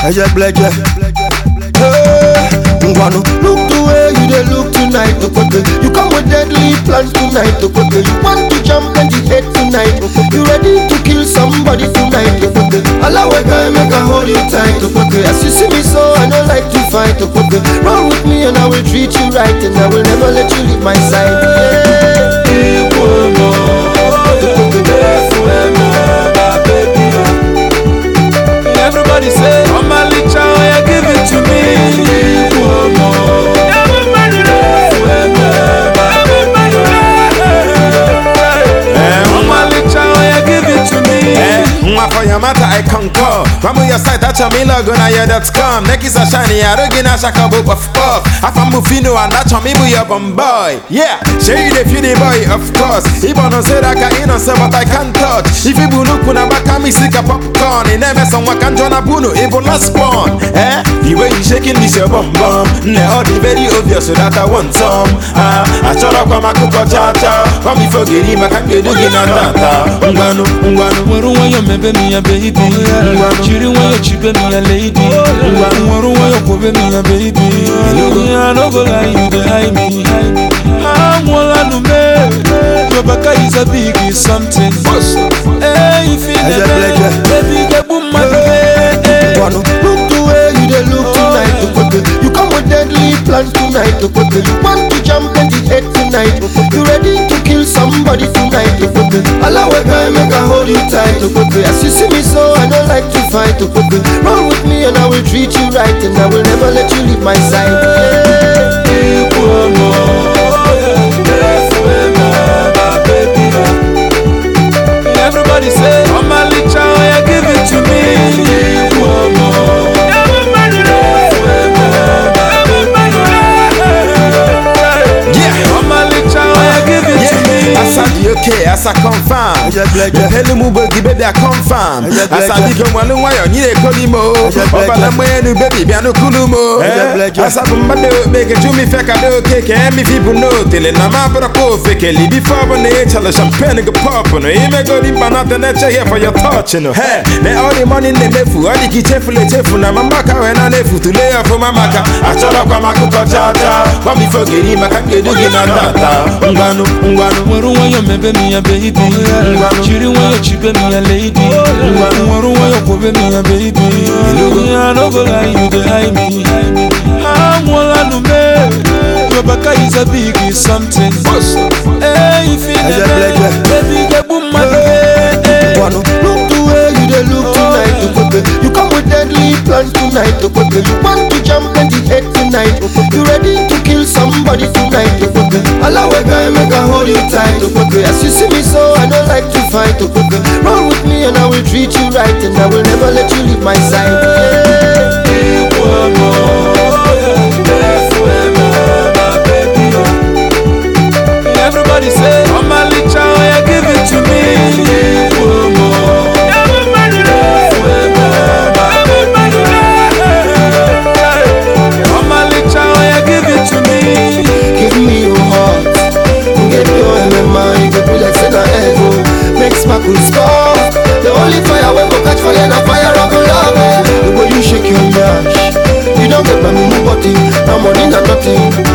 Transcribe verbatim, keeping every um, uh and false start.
I just bled ya. Hey, Ngwanu, look the way you dey look tonight, Okweke. You come with deadly plans tonight, Okweke. You want to jump and you hate tonight, Okweke. You ready to kill somebody tonight, Okweke. Allah guy make I hold you tight, Okweke. As you see me so, I don't like to fight, Okweke. Run with me and I will treat you right, and I will never let you leave my side. Yeah. Everybody say, oh my little child, give it to me. Oh my little child, give it to me. For your matter, I concur. From your side, that's your me logo, now that's come. Neck is a shiny, I don't get a shaka book of puff. I found Mufino and that's your me, we up on boy. Yeah, show you the funny boy, of course. Even on say that I can't answer, but I can't touch. If you look when I back, I me sick a popcorn. In M S on what can John Abuno, even last spawn. Eh? The way you shaking this your bum bum. Now, the very obvious, so that I want some. Ah, I shut up on my cook or cha cha. Come before getting my can't get looking at that. Ungano, Ungano, where do you remember me, a baby? Children, why you chipping me, a lady? Why do you put me, a baby? I don't go lie, you behind me. I'm all I know, your back is a big something. Hey, if you baby, get boom, my baby. Look the way you dey look tonight, Okweke. You come with deadly plans tonight, Okweke. You want to jump and you hate tonight, Okweke. You ready to kill somebody tonight, Okweke. Allah guy make I hold you tight, Okweke. As you see me so, I don't like to fight, Okweke. Run with me and I will treat you right, and I will never let you leave my side. Yeah. Everybody say, oh my little child, give it to me. Okay, as I confirm, the Pelimubo baby, I confirm. As I become one why you need a Colimo, Obalamo, baby, Biano Kulumo. As I make a Jimmy Fekado cake, and me people know till in a Mabra fake, before when they tell us champagne go pop on a go in Banata nature here for your touch. Hey, they all the money in the Nefu, I think it's carefully careful. I'm a Maka and a Nefu to lay off for my Maka. I told up my Maka Jata, but before getting my can't get looking at that. Ungano, Ungano, remember me a baby. Children, why you chipping me a lady? Why you put me a baby? I don't go lie, you behind me. I'm all I know, your back is a big something. Hey, if you baby, get boom, my baby. Look the way you dey look tonight, Okweke. You come with deadly plans tonight, Okweke. You want to jump and you hate tonight, Okweke. You ready to kill somebody tonight, Okweke. Allah guy make I hold you tight, Okweke. As you see me so, I don't like to fight, Okweke. Run with me and I will treat you right, and I will never let you leave my side. Yeah. Everybody say, oh my little child, give it to me. Oh my little child, give it to me. Give me your heart, give me your M M I, you be like say na ego. Makes my cool spark. The only fire we go catch fire na fire of love. The way you shake your dash, you don't get my mini body, no money, no nothing.